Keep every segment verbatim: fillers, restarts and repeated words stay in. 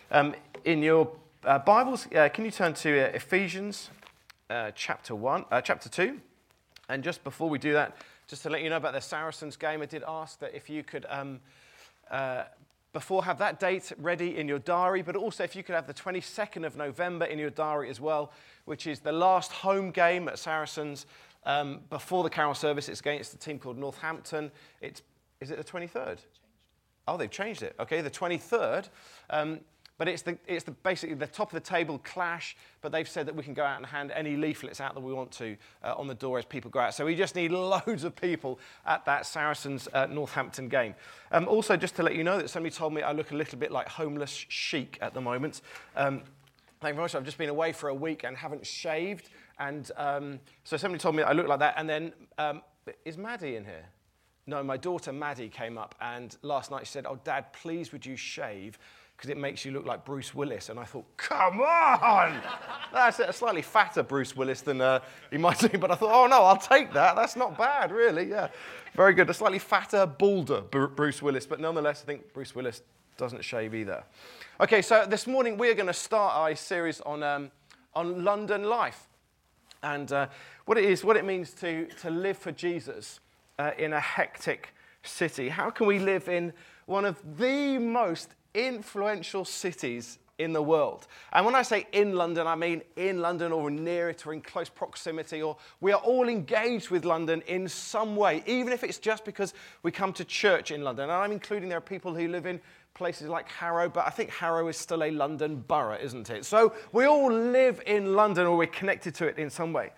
Um, in your uh, Bibles, uh, can you turn to uh, Ephesians uh, chapter one, uh, chapter two? And just before we do that, just to let you know about the Saracens game, I did ask that if you could, um, uh, before have that date ready in your diary, but also if you could have the twenty-second of November in your diary as well, which is the last home game at Saracens um, before the carol service. It's against a team called Northampton. It's is it the twenty-third? Oh, they've changed it. Okay, the twenty-third. Um, but it's the it's the basically the top of the table clash. But they've said that we can go out and hand any leaflets out that we want to uh, on the door as people go out. So we just need loads of people at that Saracens uh, Northampton game. Um, also, just to let you know that somebody told me I look a little bit like homeless chic at the moment. Um, Thank you very much. I've just been away for a week and haven't shaved. And um, so somebody told me I look like that. And then, um, is Maddie in here? No, my daughter Maddie came up. And last night she said, oh, Dad, please would you shave? Because it makes you look like Bruce Willis. And I thought, come on! That's a slightly fatter Bruce Willis than uh, he might do. But I thought, oh, no, I'll take that. That's not bad, really. Yeah, very good. A slightly fatter, balder Bruce Willis. But nonetheless, I think Bruce Willis doesn't shave either. Okay, so this morning we're going to start our series on um, on London life, and uh, what it is, what it means to to live for Jesus uh, in a hectic city. How can we live in one of the most influential cities in the world? And when I say in London, I mean in London or near it or in close proximity, or we are all engaged with London in some way, even if it's just because we come to church in London. And I'm including there are people who live in places like Harrow, but I think Harrow is still a London borough, isn't it? So we all live in London, or we're connected to it in some way.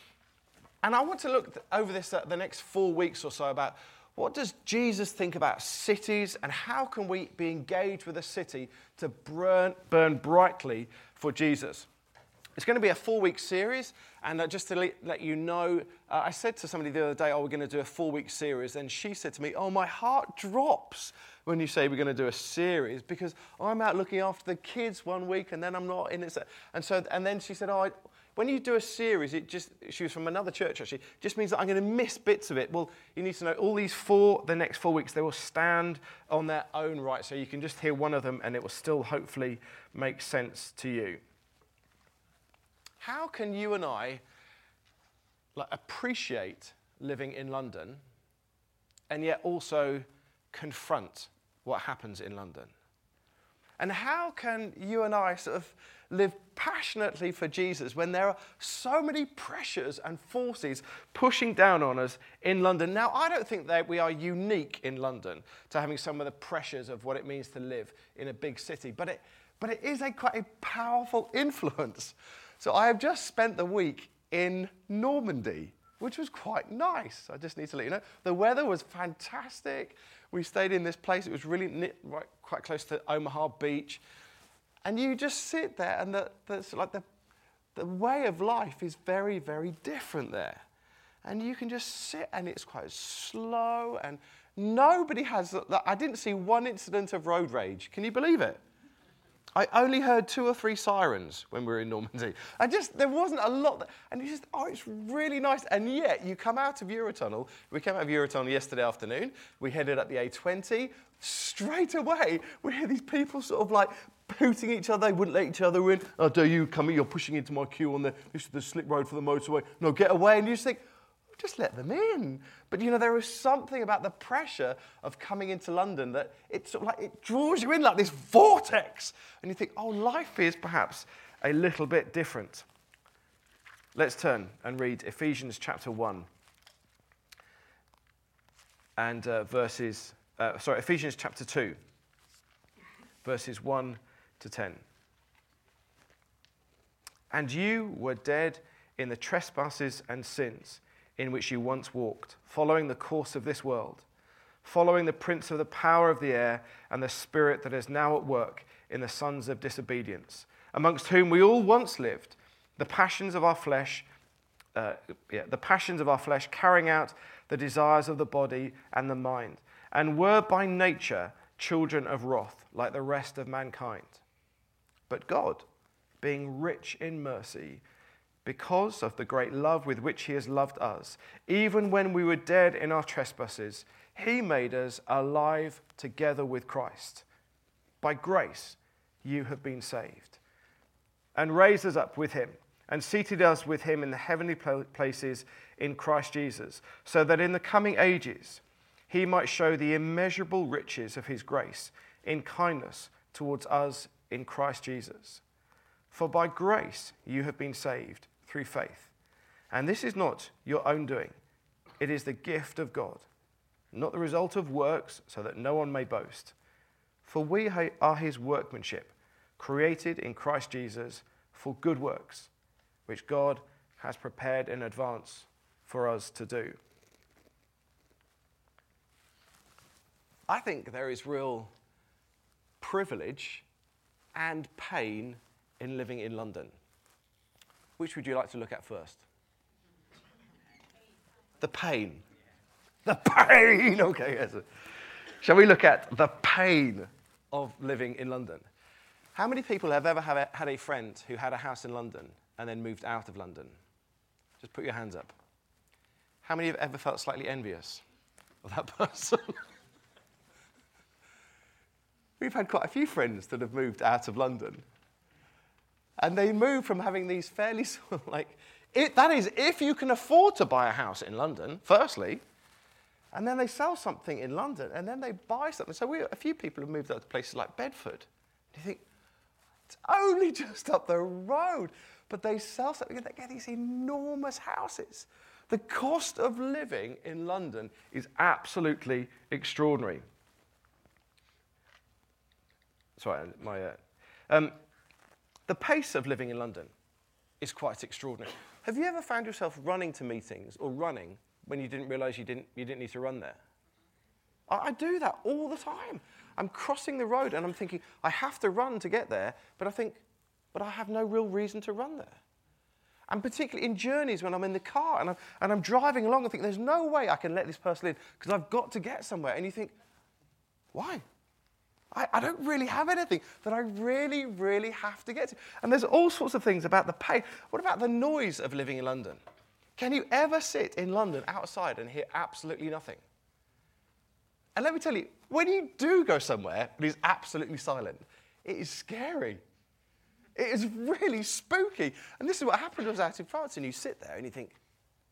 And I want to look over this uh, the next four weeks or so about what does Jesus think about cities, and how can we be engaged with a city to burn, burn brightly for Jesus? It's going to be a four-week series, and uh, just to le- let you know, uh, I said to somebody the other day, oh, we're going to do a four-week series, and she said to me, oh, my heart drops when you say we're going to do a series, because I'm out looking after the kids one week, and then I'm not in it. And so, and then she said, oh, I, when you do a series, it just, she was from another church actually, it just means that I'm going to miss bits of it. Well, you need to know all these four, the next four weeks, they will stand on their own right, so you can just hear one of them, and it will still hopefully make sense to you. How can you and I like, appreciate living in London and yet also confront what happens in London? And how can you and I sort of live passionately for Jesus when there are so many pressures and forces pushing down on us in London? Now, I don't think that we are unique in London to having some of the pressures of what it means to live in a big city, but it, but it is a quite a powerful influence. So I have just spent the week in Normandy, which was quite nice. I just need to let you know. The weather was fantastic. We stayed in this place. It was really neat, right, quite close to Omaha Beach. And you just sit there, and the, the, like the, the way of life is very, very different there. And you can just sit, and it's quite slow, and nobody has... I didn't see one incident of road rage. Can you believe it? I only heard two or three sirens when we were in Normandy. I just, there wasn't a lot. That, and you just, oh, it's really nice. And yet, you come out of Eurotunnel. We came out of Eurotunnel yesterday afternoon. We headed up the A twenty. Straight away, we hear these people sort of like hooting each other. They wouldn't let each other in. Oh, do you come in? You're pushing into my queue on the, this is the slip road for the motorway. No, get away. And you just think, just let them in. But, you know, there is something about the pressure of coming into London that it sort of like it draws you in like this vortex. And you think, oh, life is perhaps a little bit different. Let's turn and read Ephesians chapter one. And uh, verses, uh, sorry, Ephesians chapter two. Verses one to ten. And you were dead in the trespasses and sins in which you once walked, following the course of this world, following the prince of the power of the air and the spirit that is now at work in the sons of disobedience, amongst whom we all once lived, the passions of our flesh, uh, yeah, the passions of our flesh, carrying out the desires of the body and the mind, and were by nature children of wrath, like the rest of mankind. But God, being rich in mercy, because of the great love with which he has loved us, even when we were dead in our trespasses, he made us alive together with Christ. By grace, you have been saved, and raised us up with him, and seated us with him in the heavenly places in Christ Jesus, so that in the coming ages he might show the immeasurable riches of his grace in kindness towards us in Christ Jesus. For by grace you have been saved through faith. And this is not your own doing. It is the gift of God, not the result of works, so that no one may boast. For we are his workmanship, created in Christ Jesus for good works, which God has prepared in advance for us to do. I think there is real privilege and pain in living in London. Which would you like to look at first? The pain. The pain! Okay, yes. Shall we look at the pain of living in London? How many people have ever had a friend who had a house in London and then moved out of London? Just put your hands up. How many have ever felt slightly envious of that person? We've had quite a few friends that have moved out of London. And they move from having these fairly sort of like, it, that is, if you can afford to buy a house in London, firstly, and then they sell something in London, and then they buy something. So we, a few people have moved out to places like Bedford. You think, it's only just up the road. But they sell something, and they get these enormous houses. The cost of living in London is absolutely extraordinary. Sorry, my... Uh, um, the pace of living in London is quite extraordinary. Have you ever found yourself running to meetings or running when you didn't realise you didn't, you didn't need to run there? I, I do that all the time. I'm crossing the road and I'm thinking, I have to run to get there, but I think, but I have no real reason to run there. And particularly in journeys when I'm in the car and I'm, and I'm driving along, I think, there's no way I can let this person in because I've got to get somewhere. And you think, why? I, I don't really have anything that I really, really have to get to. And there's all sorts of things about the pain. What about the noise of living in London? Can you ever sit in London outside and hear absolutely nothing? And let me tell you, when you do go somewhere and it's absolutely silent, it is scary. It is really spooky. And this is what happened to us out in France. And you sit there and you think,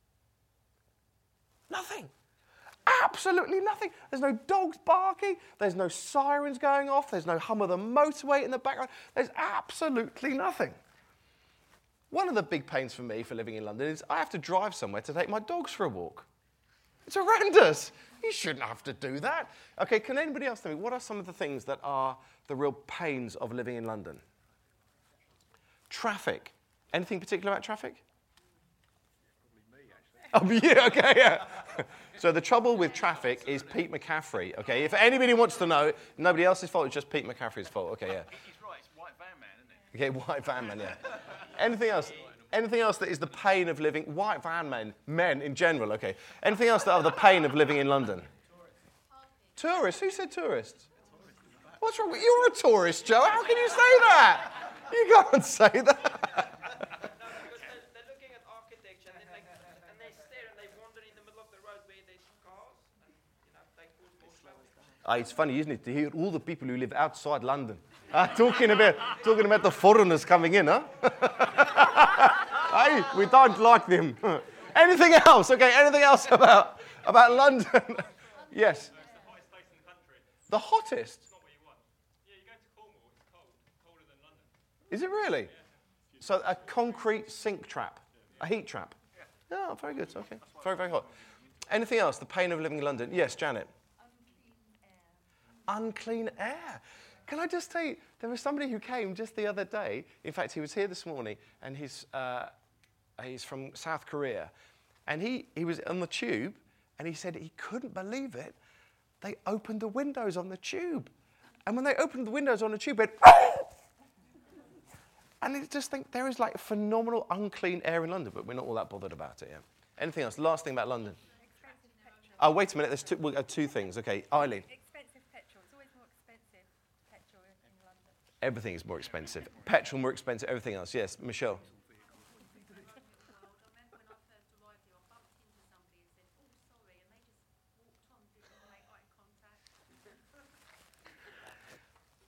nothing. Absolutely nothing. There's no dogs barking. There's no sirens going off. There's no hum of the motorway in the background. There's absolutely nothing. One of the big pains for me for living in London is I have to drive somewhere to take my dogs for a walk. It's horrendous. You shouldn't have to do that. Okay, can anybody else tell me, what are some of the things that are the real pains of living in London? Traffic. Anything particular about traffic? Probably me, actually. Oh, yeah, okay, yeah. So the trouble with traffic is Pete McCaffrey, okay? If anybody wants to know, nobody else's fault, it's just Pete McCaffrey's fault, okay, yeah. He's right, it's white van man, isn't it? Okay, white van man, yeah. Anything else? Anything else that is the pain of living, white van men, men in general, okay. Anything else that are the pain of living in London? Tourists. Tourists? Who said tourists? What's wrong with you? You're a tourist, Joe. How can you say that? You can't say that. Ah, it's funny, isn't it, to hear all the people who live outside London uh, talking about talking about the foreigners coming in, huh? Hey, we don't like them. Anything else? Okay, anything else about about London? Yes. It's the hottest place in the country. The hottest? It's not what you want. Yeah, you go to Cornwall, it's cold, colder than London. Is it really? Yeah. So a concrete sink trap, a heat trap. Yeah. Oh, very good. Okay, very very hot. Anything else? The pain of living in London? Yes, Janet. Unclean air. Can I just tell you, there was somebody who came just the other day. In fact, he was here this morning, and he's, uh, he's from South Korea. And he, he was on the tube, and he said he couldn't believe it. They opened the windows on the tube. And when they opened the windows on the tube, it and I just think there is like phenomenal unclean air in London, but we're not all that bothered about it, yeah. Anything else? Last thing about London. Oh, wait a minute. There's two, well, uh, two things. Okay, Eileen. Everything is more expensive. Petrol more expensive, everything else. Yes, Michelle.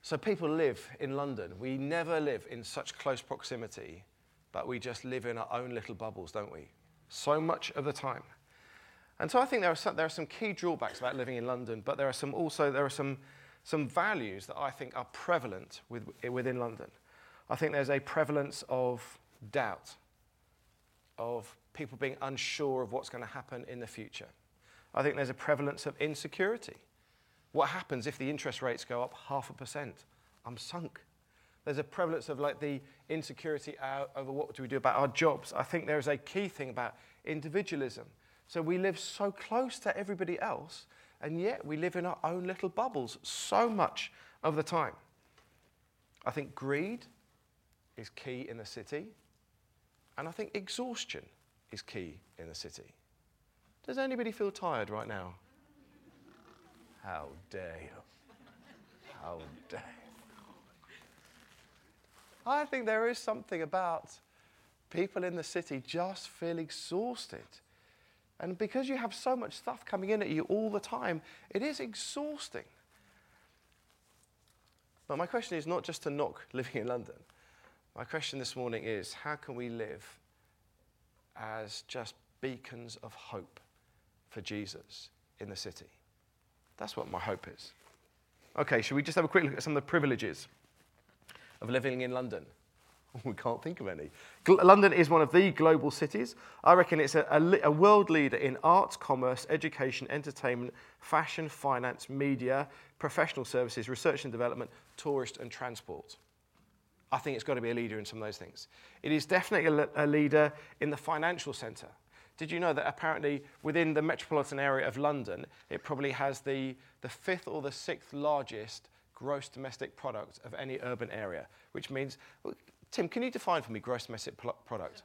So people live in London. We never live in such close proximity, but we just live in our own little bubbles, don't we? So much of the time. And so I think there are some, there are some key drawbacks about living in London, but there are some also there are some some values that I think are prevalent with, within London. I think there's a prevalence of doubt, of people being unsure of what's going to happen in the future. I think there's a prevalence of insecurity. What happens if the interest rates go up half a percent? I'm sunk. There's a prevalence of like the insecurity over what do we do about our jobs. I think there's a key thing about individualism. So we live so close to everybody else, and yet we live in our own little bubbles so much of the time. I think greed is key in the city, and I think exhaustion is key in the city. Does anybody feel tired right now? How dare you? How dare you? I think there is something about people in the city just feel exhausted. And because you have so much stuff coming in at you all the time, it is exhausting. But my question is not just to knock living in London. My question this morning is, how can we live as just beacons of hope for Jesus in the city? That's what my hope is. Okay, should we just have a quick look at some of the privileges of living in London? We can't think of any. Gl- London is one of the global cities. I reckon it's a, a, a world leader in arts, commerce, education, entertainment, fashion, finance, media, professional services, research and development, tourist and transport. I think it's got to be a leader in some of those things. It is definitely a, a leader in the financial centre. Did you know that apparently within the metropolitan area of London, it probably has the, the fifth or the sixth largest gross domestic product of any urban area, which means... Tim, can you define for me gross domestic pl- product?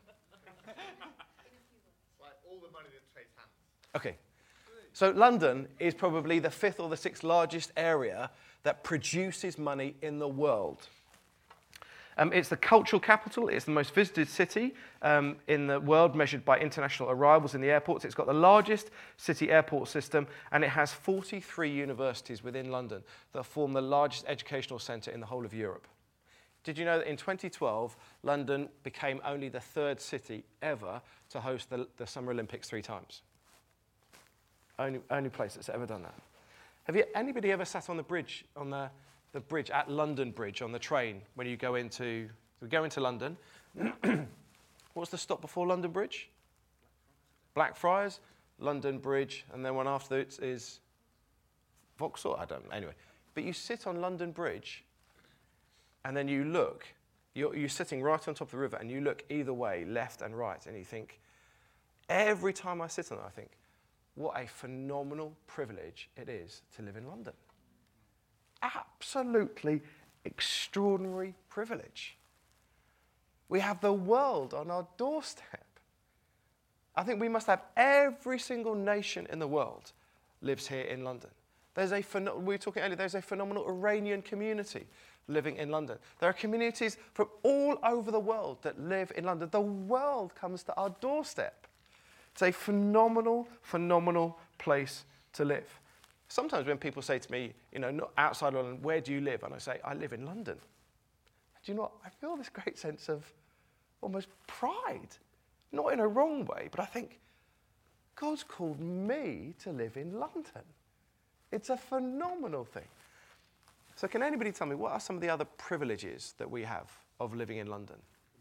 Like all the money that trades hands. Okay. So London is probably the fifth or the sixth largest area that produces money in the world. Um, it's the cultural capital. It's the most visited city um, in the world measured by international arrivals in the airports. It's got the largest city airport system, and it has forty-three universities within London that form the largest educational centre in the whole of Europe. Did you know that in twenty twelve, London became only the third city ever to host the, the Summer Olympics three times? Only, only place that's ever done that. Have you anybody ever sat on the bridge, on the, the bridge at London Bridge on the train when you go into, we go into London? What's the stop before London Bridge? Blackfriars, London Bridge, and then one after it is Vauxhall? I don't know. Anyway, but you sit on London Bridge. And then you look, you're, you're sitting right on top of the river, and you look either way, left and right, and you think, every time I sit on it, I think, what a phenomenal privilege it is to live in London. Absolutely extraordinary privilege. We have the world on our doorstep. I think we must have every single nation in the world lives here in London. There's a, we were talking earlier, there's a phenomenal Iranian community living in London. There are communities from all over the world that live in London. The world comes to our doorstep. It's a phenomenal, phenomenal place to live. Sometimes when people say to me, you know, not outside London, where do you live? And I say, I live in London. Do you know what? I feel this great sense of almost pride. Not in a wrong way, but I think, God's called me to live in London. It's a phenomenal thing. So can anybody tell me, what are some of the other privileges that we have of living in London?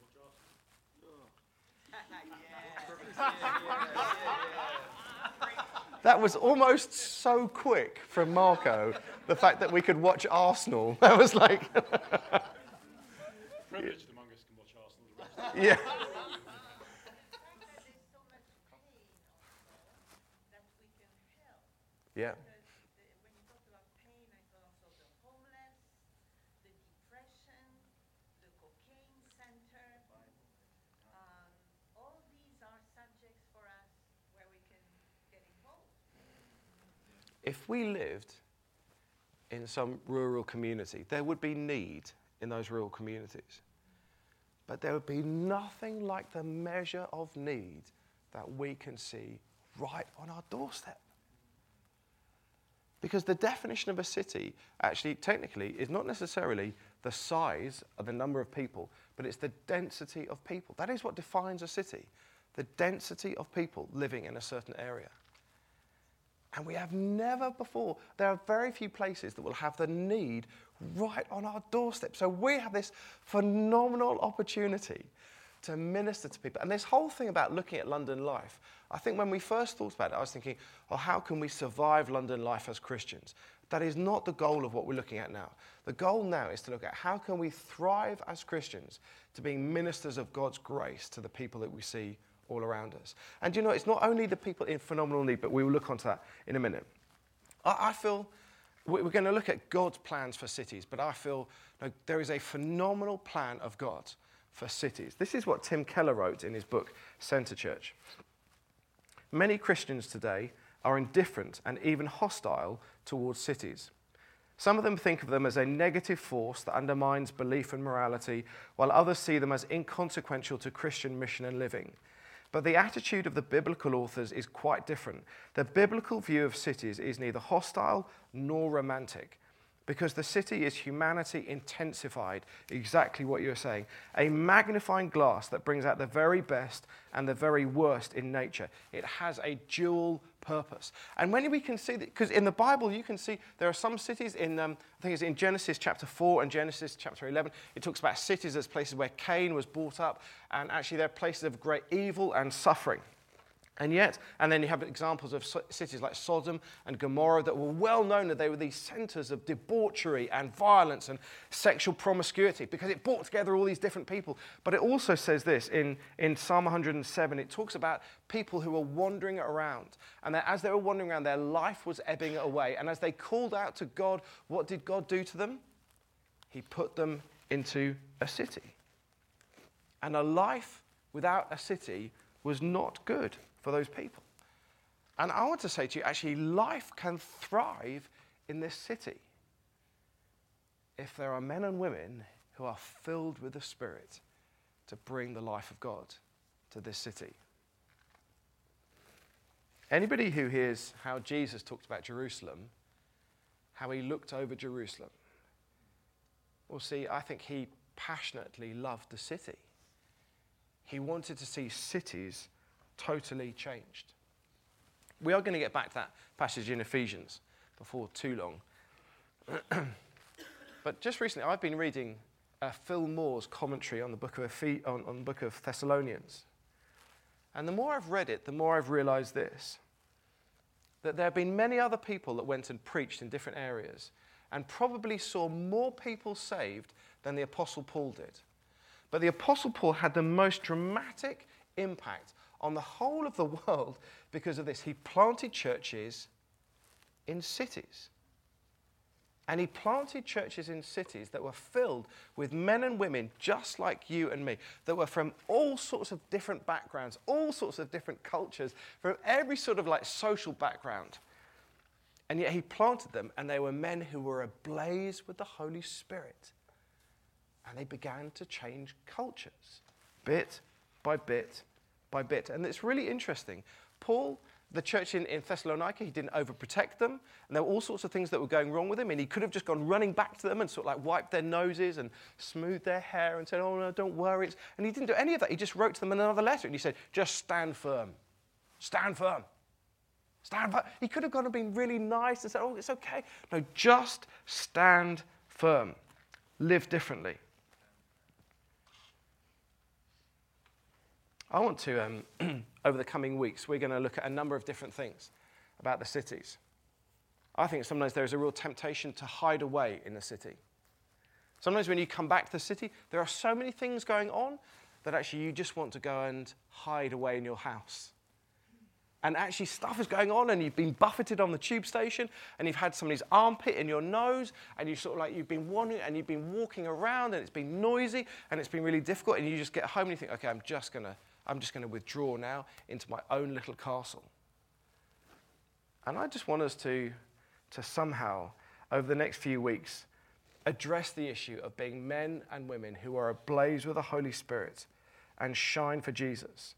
That was almost so quick from Marco, the fact that we could watch Arsenal. That was like... Privileged among us can watch Arsenal. Yeah. Yeah. If we lived in some rural community, there would be need in those rural communities. But there would be nothing like the measure of need that we can see right on our doorstep. Because the definition of a city, actually, technically, is not necessarily the size of the number of people, but it's the density of people. That is what defines a city, the density of people living in a certain area. And we have never before, there are very few places that will have the need right on our doorstep. So we have this phenomenal opportunity to minister to people. And this whole thing about looking at London life, I think when we first thought about it, I was thinking, oh, how can we survive London life as Christians? That is not the goal of what we're looking at now. The goal now is to look at how can we thrive as Christians to being ministers of God's grace to the people that we see all around us. And you know, it's not only the people in phenomenal need, but we will look onto that in a minute. I, I feel we're going to look at God's plans for cities, but I feel no, there is a phenomenal plan of God for cities. This is what Tim Keller wrote in his book, Centre Church. Many Christians today are indifferent and even hostile towards cities. Some of them think of them as a negative force that undermines belief and morality, while others see them as inconsequential to Christian mission and living. But the attitude of the biblical authors is quite different. The biblical view of cities is neither hostile nor romantic, because the city is humanity intensified, exactly what you're saying. A magnifying glass that brings out the very best and the very worst in nature. It has a dual purpose. And when we can see that, because in the Bible you can see there are some cities in, um, I think it's in Genesis chapter four and Genesis chapter eleven, it talks about cities as places where Cain was brought up, and actually they're places of great evil and suffering. And yet, and then you have examples of cities like Sodom and Gomorrah that were well known that they were these centers of debauchery and violence and sexual promiscuity because it brought together all these different people. But it also says this in, in Psalm one hundred seven, it talks about people who were wandering around. And that as they were wandering around, their life was ebbing away. And as they called out to God, what did God do to them? He put them into a city. And a life without a city was not good for those people. And I want to say to you, actually, life can thrive in this city if there are men and women who are filled with the Spirit to bring the life of God to this city. Anybody who hears how Jesus talked about Jerusalem, how he looked over Jerusalem, will see, I think he passionately loved the city. He wanted to see cities totally changed. We are going to get back to that passage in Ephesians before too long. But just recently, I've been reading uh, Phil Moore's commentary on the book of Ephes- on, on the book of Thessalonians. And the more I've read it, the more I've realized this, that there have been many other people that went and preached in different areas and probably saw more people saved than the Apostle Paul did. But the Apostle Paul had the most dramatic impact on the whole of the world because of this. He planted churches in cities. And he planted churches in cities that were filled with men and women just like you and me, that were from all sorts of different backgrounds, all sorts of different cultures, from every sort of like social background. And yet he planted them, and they were men who were ablaze with the Holy Spirit. And they began to change cultures, bit by bit by bit. And it's really interesting. Paul, the church in, in Thessalonica, he didn't overprotect them. And there were all sorts of things that were going wrong with him. And he could have just gone running back to them and sort of like wiped their noses and smoothed their hair and said, oh, no, don't worry. And he didn't do any of that. He just wrote to them another letter. And he said, just stand firm. Stand firm. Stand firm. He could have gone and been really nice and said, oh, it's okay. No, just stand firm. Live differently. I want to, um, over the coming weeks, we're going to look at a number of different things about the cities. I think sometimes there is a real temptation to hide away in the city. Sometimes when you come back to the city, there are so many things going on that actually you just want to go and hide away in your house. And actually stuff is going on, and you've been buffeted on the tube station, and you've had somebody's armpit in your nose, and you sort of like, you've been wandering, and you've been walking around, and it's been noisy, and it's been really difficult, and you just get home and you think, okay, I'm just going to I'm just going to withdraw now into my own little castle. And I just want us to, to somehow, over the next few weeks, address the issue of being men and women who are ablaze with the Holy Spirit and shine for Jesus.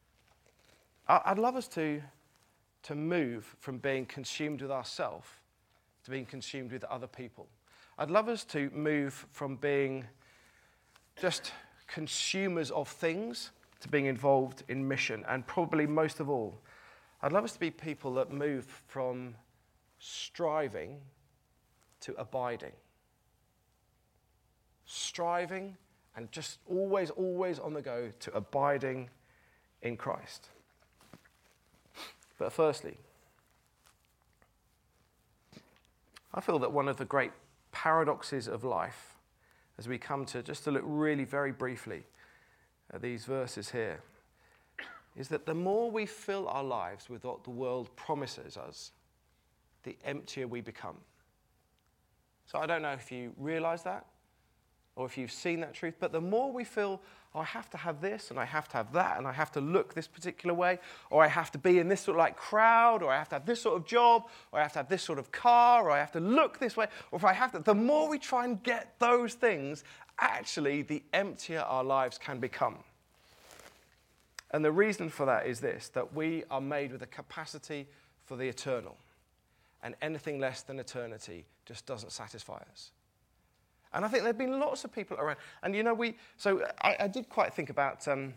I'd love us to, to move from being consumed with ourselves to being consumed with other people. I'd love us to move from being just consumers of things to being involved in mission. And probably most of all, I'd love us to be people that move from striving to abiding. Striving and just always, always on the go to abiding in Christ. But firstly, I feel that one of the great paradoxes of life, as we come to just to look really very briefly at these verses here, is that the more we fill our lives with what the world promises us, the emptier we become. So I don't know if you realize that or if you've seen that truth, but the more we feel, oh, I have to have this and I have to have that and I have to look this particular way, or I have to be in this sort of like crowd, or I have to have this sort of job, or I have to have this sort of car, or I have to look this way, or if I have to, the more we try and get those things, actually the emptier our lives can become. And the reason for that is this, that we are made with a capacity for the eternal. And anything less than eternity just doesn't satisfy us. And I think there have been lots of people around. And you know, we, so I, I did quite think about, um,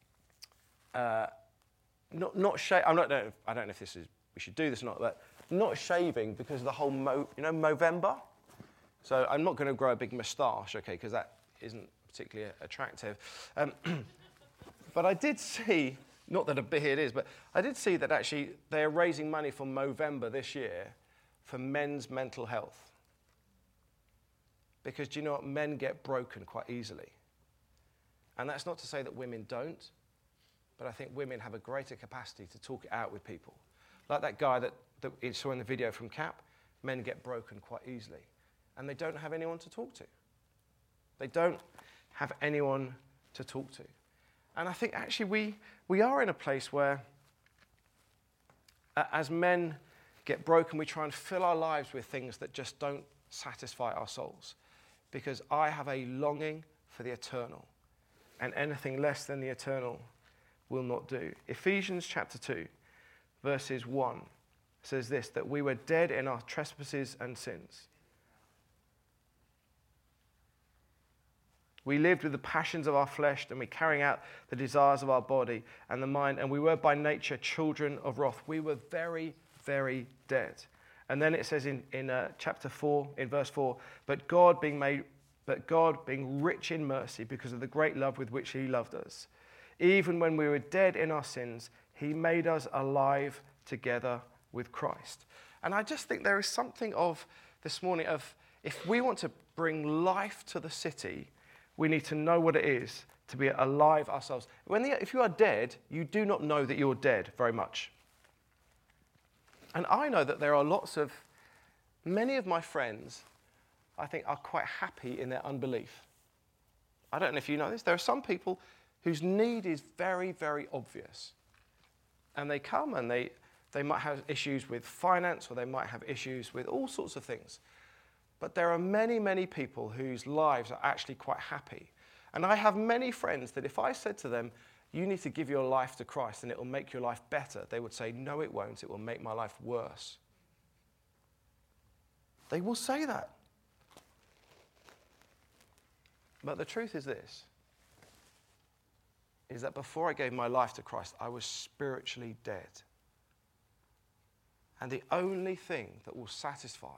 uh, not, not shave, I'm not, no, I don't know if this is, we should do this or not, but not shaving because of the whole, Mo, you know, Movember. So I'm not going to grow a big moustache, okay, because that isn't particularly attractive. Um, but I did see, not that a beard is, but I did see that actually they're raising money for Movember this year for men's mental health. Because do you know what? Men get broken quite easily. And that's not to say that women don't, but I think women have a greater capacity to talk it out with people. Like that guy that, that you saw in the video from Cap, men get broken quite easily. And they don't have anyone to talk to. They don't have anyone to talk to. And I think actually we, we are in a place where, uh, as men get broken, we try and fill our lives with things that just don't satisfy our souls. Because I have a longing for the eternal, and anything less than the eternal will not do. Ephesians chapter two, verses one says this, that we were dead in our trespasses and sins. We lived with the passions of our flesh, and we carrying out the desires of our body and the mind, and we were by nature children of wrath. We were very, very dead. And then it says in, in uh, chapter four, in verse four, but God being made, but God being rich in mercy because of the great love with which he loved us, even when we were dead in our sins, he made us alive together with Christ. And I just think there is something of this morning of, if we want to bring life to the city, we need to know what it is to be alive ourselves. When the, if you are dead, you do not know that you're dead very much. And I know that there are lots of, many of my friends, I think, are quite happy in their unbelief. I don't know if you know this. There are some people whose need is very, very obvious. And they come and they, they might have issues with finance, or they might have issues with all sorts of things. But there are many, many people whose lives are actually quite happy. And I have many friends that if I said to them, you need to give your life to Christ and it will make your life better, they would say, no, it won't. It will make my life worse. They will say that. But the truth is this, is that before I gave my life to Christ, I was spiritually dead. And the only thing that will satisfy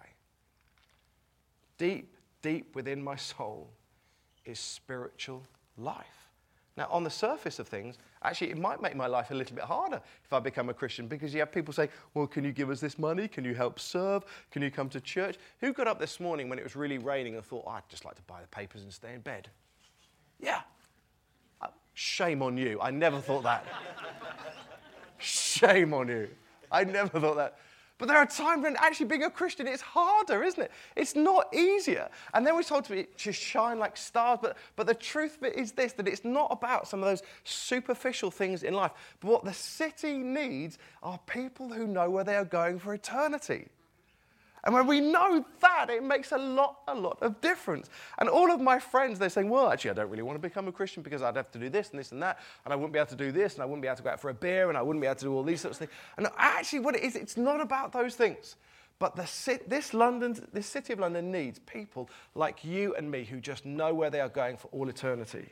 deep, deep within my soul is spiritual life. Now, on the surface of things, actually, it might make my life a little bit harder if I become a Christian, because you have people say, well, can you give us this money? Can you help serve? Can you come to church? Who got up this morning when it was really raining and thought, oh, I'd just like to buy the papers and stay in bed? Yeah. Uh, shame on you. I never thought that. Shame on you. I never thought that. But there are times when actually being a Christian is harder, isn't it? It's not easier. And then we're told to, be, to shine like stars. But, but the truth of it is this, that it's not about some of those superficial things in life. But what the city needs are people who know where they are going for eternity. And when we know that, it makes a lot, a lot of difference. And all of my friends, they're saying, well, actually, I don't really want to become a Christian because I'd have to do this and this and that, and I wouldn't be able to do this, and I wouldn't be able to go out for a beer, and I wouldn't be able to do all these sorts of things. And actually, what it is, it's not about those things. But the, this, London, this city of London needs people like you and me who just know where they are going for all eternity.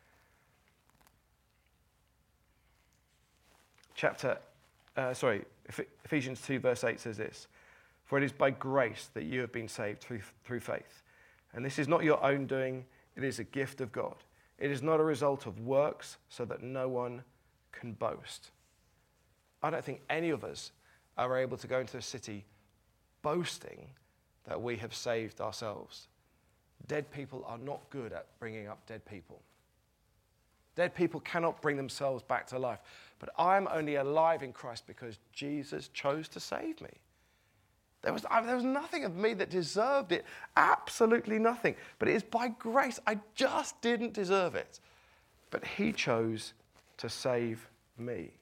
Chapter, uh, sorry, Ephesians two verse eight says this, "For it is by grace that you have been saved through, through faith. And this is not your own doing, it is a gift of God. It is not a result of works, so that no one can boast." I don't think any of us are able to go into a city boasting that we have saved ourselves. Dead people are not good at bringing up dead people. Dead people cannot bring themselves back to life. But I'm only alive in Christ because Jesus chose to save me. There was, there was nothing of me that deserved it. Absolutely nothing. But it is by grace. I just didn't deserve it. But he chose to save me.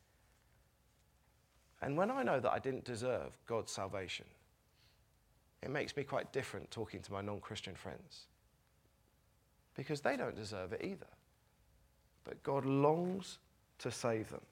And when I know that I didn't deserve God's salvation, it makes me quite different talking to my non-Christian friends. Because they don't deserve it either. But God longs to save them.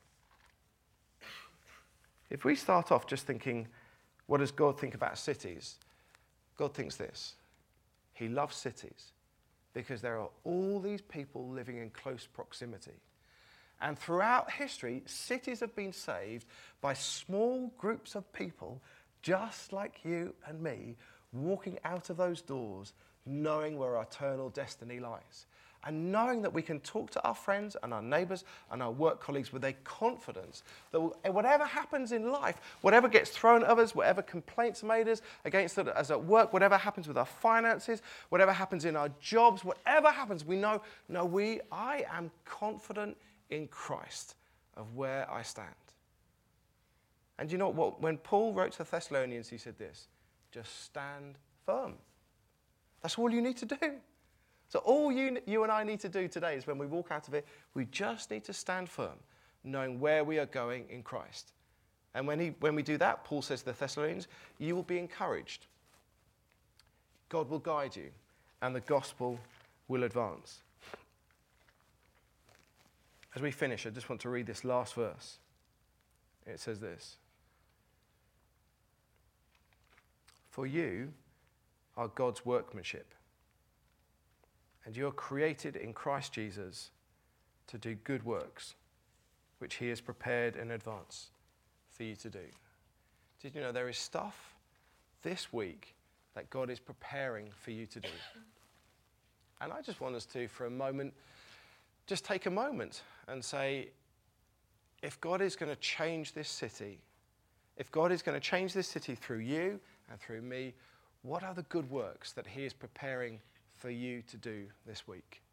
If we start off just thinking, what does God think about cities? God thinks this. He loves cities because there are all these people living in close proximity. And throughout history, cities have been saved by small groups of people just like you and me, walking out of those doors, knowing where our eternal destiny lies. And knowing that we can talk to our friends and our neighbours and our work colleagues with a confidence that whatever happens in life, whatever gets thrown at us, whatever complaints made us against us at work, whatever happens with our finances, whatever happens in our jobs, whatever happens, we know, no, we, I am confident in Christ of where I stand. And you know what? When Paul wrote to the Thessalonians, he said this, just stand firm. That's all you need to do. So all you, you and I need to do today is when we walk out of it, we just need to stand firm, knowing where we are going in Christ. And when, he, when we do that, Paul says to the Thessalonians, you will be encouraged. God will guide you, and the gospel will advance. As we finish, I just want to read this last verse. It says this. For you are God's workmanship, and you are created in Christ Jesus to do good works, which he has prepared in advance for you to do. Did you know there is stuff this week that God is preparing for you to do? And I just want us to, for a moment, just take a moment and say, if God is going to change this city, if God is going to change this city through you and through me, what are the good works that he is preparing for you to do this week?